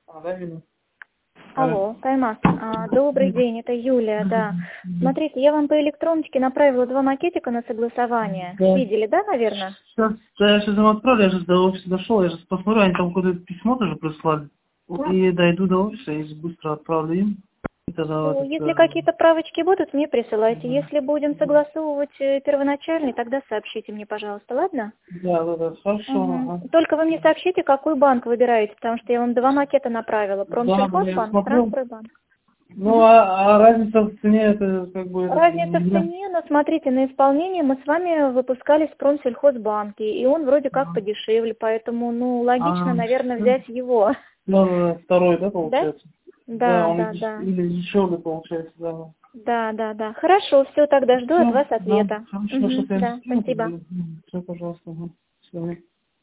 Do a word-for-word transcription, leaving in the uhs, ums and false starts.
А, да, видно. Алло, Каймас, а, добрый день, это Юлия, да. Смотрите, я вам по электроночке направила два макетика на согласование. Да. Видели, да, наверное? Сейчас, да, я сейчас им отправлю, я сейчас до офиса дошел, я сейчас посмотрю, они там какое-то письмо тоже прислали. И дойду до офиса и быстро отправлю им. И тогда вот Ну, это, если какие-то правочки будут, мне присылайте. Если будем согласовывать э, первоначальный, тогда сообщите мне, пожалуйста, ладно? Да, да, да, хорошо, ага. Угу. Только вы мне сообщите, какой банк выбираете, потому что я вам два макета направила. Да, да, я Промсельхозбанк, смотрю. Трансстройбанк. Ну, а, а разница в цене, это как бы... Это, Разница не в знаю. цене, но смотрите, на исполнение мы с вами выпускались в Промсельхозбанке, и он вроде как подешевле, поэтому, ну, логично, А, наверное, ну, взять его. да, да, да, второй, да, Да? получается? Да, Да, он да, деш- да. или дешевле получается, да. Да, да, да. Хорошо, все, тогда жду от Все, вас да, ответа. хорошо, Угу, что я да, скину, спасибо. все, пожалуйста, ага. Всё.